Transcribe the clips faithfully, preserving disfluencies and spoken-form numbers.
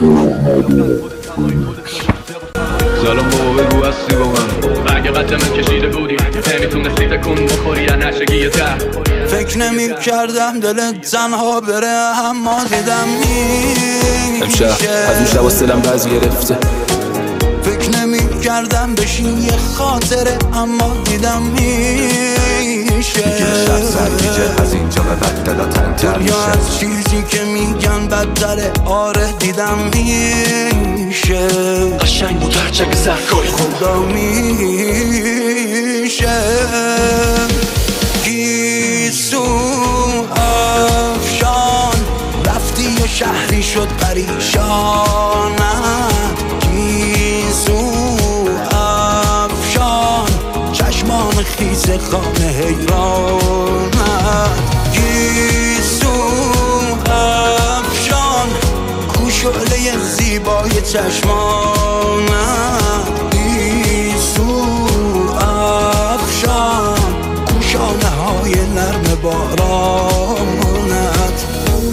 سلام بابا بگو هستی با من اگه قد من کشیده بودی نمیتونستی تکون بخوری یا نشگی تر فکر نمی کردم دلت تنها بره اما دیدم میشه امشب از اون شب از دلم بز گرفته فکر نمی کردم بشین یه خاطره اما دیدم میشه شب سرگیجه از اینجا به بعد دلا تنگتر میشه از چیزی که میگن بدتره آره دیدم میشه قشنگ بود هرچه که سرکاری خدا میشه گیسو افشان رفتی یه شهری شد پریشان گیسو افشان چشمان خیز خانه حیران گیسو افشان کوشله زیبای چشمان گیسو افشان کوشانه های نرم بارانت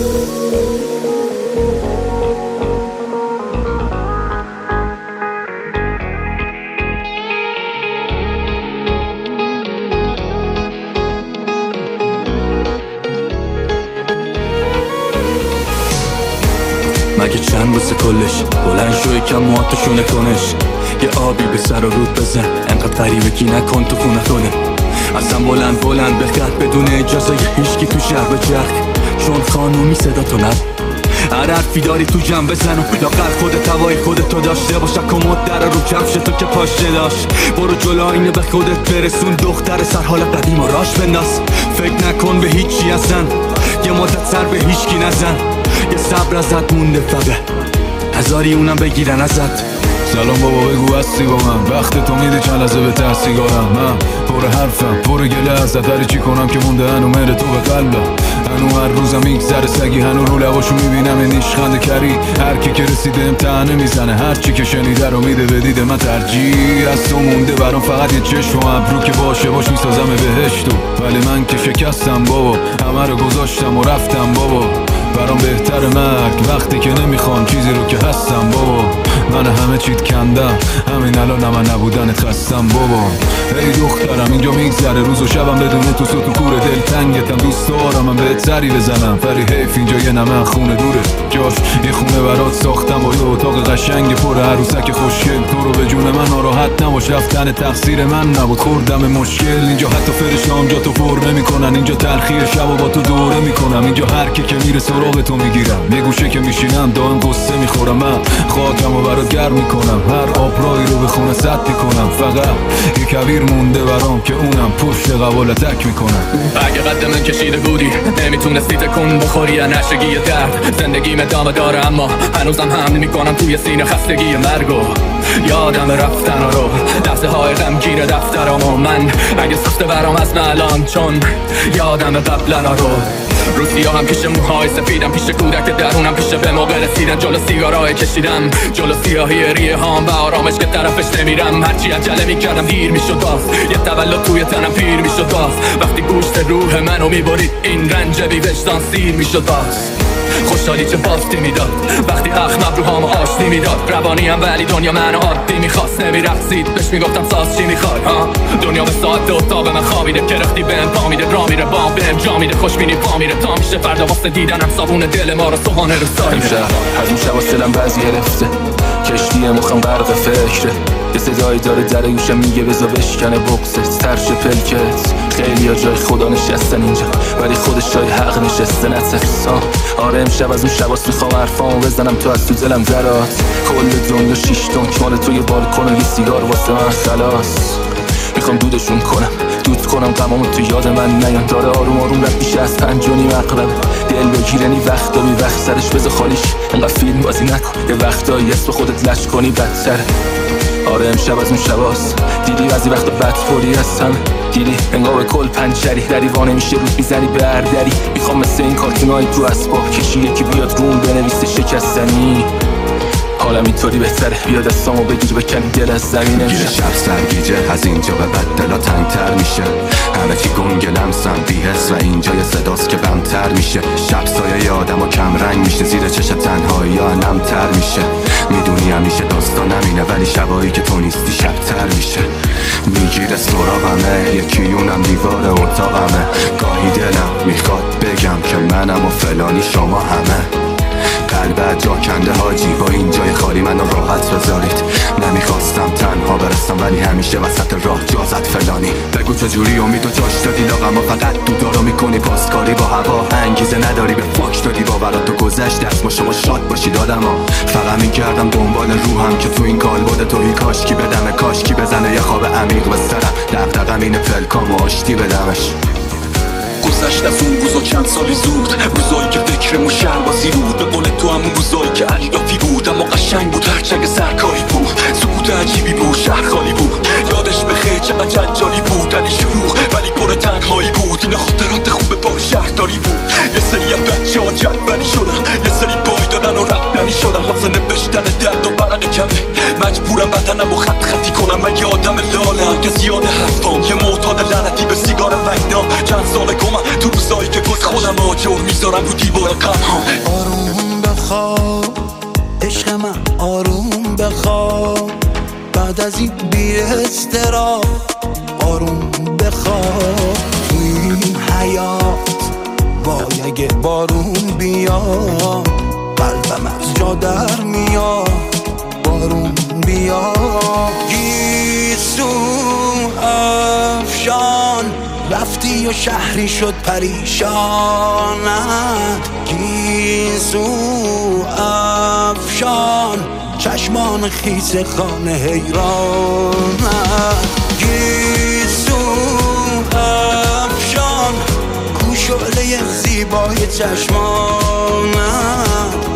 مگه چند بسه کلش بلند شو یکم موهاتو شونه کنش یه آبی به سر و رود بزن انقدر غریبگی نکن تو خونه خونه اصلا بلند بلند بخط بدون اجازه یه هیشکی تو شهر بچرخ چون خانومی صدا تو نب هر حرفی داری تو جمع بزن و لاغر خودت هوای خودتو داشته باشه کمد در رو کفش تو که پاشه داشت برو جلو اینه به خودت برسون دختر سر حال قدیم و راش بنداز فکر نکن به هیچی اصلا یه مدت سر به هیچکی نزن یه صبر ازت مونده فقط هزاری اونم بگیرن ازت سلام بابا بگو هستی با من وقت تو میده چند لحظه به ته سیگارم من پر حرفم پر گله ازت هر چی کنم که مونده هنو مهر تو به قلبم هنو هر روزم میگذره سگی هنو رو لباشو میبینم نیشخند کری هر کی که رسیده امتحانه میزنه هر چی که شنیده رو میده بدیده من ترجیح از تو مونده برام فقط یه چشم و ابرو که باشه باش میسازم بهشتو ولی من که شکستم بابا همه رو گذاشتم و رفتم بابا برام بهتر مرگ وقتی که نمیخوام چیزی رو که هستم بابا من همه چیت کندم همین الان من نبودنت خستم بابا ای دخترم اینجا میگذره روز و شبم بدون تو سو تو کوره دل تنگتم دوست دارم من بهت سری بزنم ولی حیف اینجا یه نمه خونه دوره جاش یه خونه برات ساختم با یه اتاق قشنگ پر عروسک خوشگل تو رو به جون من ناراحت نباش رفتن تقصیر من نبود خوردم مشکل اینجا حتی فرشته‌ام جا تو پر نمیکنن اینجا تلخی شب و با تو دوره میکنم اینجا هر کی که میره سراغ تو میگیرم یه گوشه که میشینم دائم قصه میخورم من خاکم و برات گرم میکنم هر آبرایی رو به خونه سد میکنم فقط یه کویر مونده برام که اونم پشت قبال تک میکنم اگه قد من کشیده بودی نمیتونستی تکون بخوری یا نشگی درد زندگیم ادامه داره اما هنوزم حمل میکنم توی سینه خستگی مرگو یادم رفتن رو لحظه های غمگین دفترم و من اگه سخته برام از الان چون یادم قبلا رو روزی هم پیش موهای سفیدم پیش کودک درونم پیش به موقع رسیدن جلو سیگارای کشیدم جلو سیاهی ریه هام و آرامش که طرفش نمیرم هرچی عجله میکردم دیر میشد باز یه تولد توی تنم پیر میشد باز وقتی گوشت روح منو میبرید این رنج بی وجدان سیر میشد باز خوشحالی چه بافتی میداد وقتی اخمم رو هم آشتی میداد روانی هم ولی دنیا منو عادی میخواست نمیرقصید بهش میگفتم ساز چی میخوای ها دنیا به ساعت اتاق من خوابیده که رفتی بهم پا میده را میره بام بهم جا میده خوشبینی پا میره تا میشه فردا واسه دیدنم صابون دل ما رو سوهانه رو سایده امشب از اون شب از دلم بز گرفته کشتی مخم غرق فکره یه صدایی داره در گوشم میگه بزا بشکنه بغزت ترش پلکت خیلی ها جای خدا نشستن اینجا ولی خودش جای حق نشسته نترسان آره امشب از اون شباست میخوام حرفامو بزنم تو از تو دلم درات کل دنیا شیش تونک مال توی بالکن و یه سیگار واسه من خلاص میخوام دودشون کنم دود کنم غمامو تو یاد من نیان داره آروم آروم رد میشه از پنج و نیم عقربه دل بگیرنی وقتا بی وقت سرش بذار خالیش انقدر فیلم بازی نکن یه وقتایی اسم خودت لش کنی بدتره آره امشب از اون شباست دیدی بعضی وقتا بدخوری هستم دیدی انگار کل پنچری دریوانه میشه رود میزنی به هر دری میخوام مثل این کارتونای تو اسباب کشی یکی بیاد روم بنویسه شکستنی حالا می تو اینطوری بهتره. بیا دستامو بگیر بکنی دل از زمین گیر شب سرگیجه از اینجا به بعد دلا تنگتر میشه. همه چی گنگ لمسم بی‌حس و اینجا یه صداست که بمتر میشه. شب سایه آدم و کم رنگ میشه، زیر چش تنهایی ها نمتر میشه. میدونی همیشه داستان نمینه ولی شبایی که تو نیستی شبتر میشه. میگیره سراغمه یکیونم دیوار اتاقمه. گاهی دلم میخواد بگم که منم و فلانی شما همه. قلبت جا کنده حاجی، با این جای خالی منو راحت بذارید. نمیخواستم تنها برستم ولی همیشه وسط راه جازت فلانی. بگو چجوری امید و جاش دادی لاغم و فقط دودارو میکنی پاسکاری با هوا. انگیزه نداری به فاک دادی باورات تو گذشت دست ما شما شاد باشید آدم ها. فقط میکردم دنبال روحم که تو این کالبد توی کاشکی بدمه، کاشکی بزنه یه خواب عمیق به سرم. دغدغم اینه پلکام و آشتی بدمش. گذشت از اون روزا چند سالی زود، روزایی که فکرمون شهربازی بود. به قول تو همون روزایی که علیافی بود اما قشنگ بود، هرچنگ سرکاری بود. سکوت عجیبی بود، شهر خالی بود. یادش بخیر چقدر جنجالی بود، علی شروع ولی پر تنهایی بود. این خاطرات خوب بار شهرداری بود. یه سری از بچه ها جدولی شدن، یه سری پای دادن و رفتنی شدن. واسه نوشتن درد و برق کمه مجبورم بدنم و خط خطی کنم. من یه آدم لالم که زیاد حرفام، یه معتاد لعنتی به سیگار وینا. چند سال گمم تو روزایی که گز خودم آجور میذارم رو دیوار غم‌ها. آروم بخواب عشق من، آروم بخواب بعد از این بی استراب. آروم بخواب تو این حیات وای اگه بارون بیاد قلبم از جا در میاد. بارون بیاد گیسو افشان رفتی و شهری شد پریشانت. گیسو افشان چشمان خیس خانه حیرانت. گیسو افشان کو شعله زیبای چشمانت.